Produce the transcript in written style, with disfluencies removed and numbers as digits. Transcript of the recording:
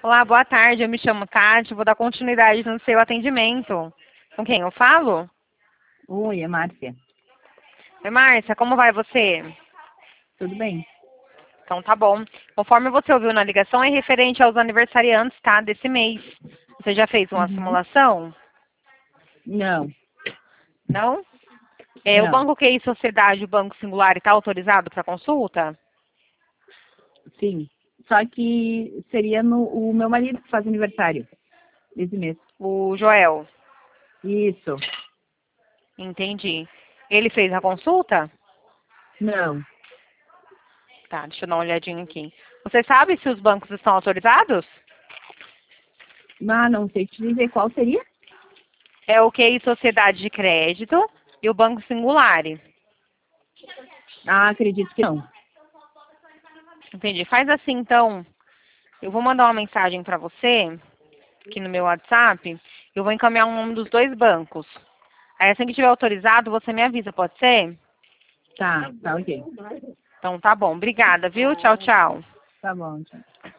Olá, boa tarde. Eu me chamo Tati. Vou dar continuidade no seu atendimento. Com quem eu falo? Oi, é Márcia. Oi, Márcia, como vai você? Tudo bem? Então tá bom. Conforme você ouviu na ligação, é referente aos aniversariantes, tá? Desse mês. Você já fez uma Uhum. simulação? Não, Não? O não. Banco QI Sociedade, o Banco Singular, está autorizado para consulta? Sim. Só que seria o meu marido que faz aniversário esse mês. O Joel. Isso. Entendi. Ele fez a consulta? Não. Tá, deixa eu dar uma olhadinha aqui. Você sabe se os bancos estão autorizados? Ah, não sei te dizer qual seria. É o QI Sociedade de Crédito e o Banco Singular. Ah, acredito que não. Entendi. Faz assim, então. Eu vou mandar uma mensagem para você, aqui no meu WhatsApp. Eu vou encaminhar o nome dos dois bancos. Aí, assim que tiver autorizado, você me avisa, pode ser? Tá, tá ok. Então, tá bom. Obrigada, viu? Tchau, tchau. Tá bom, tchau.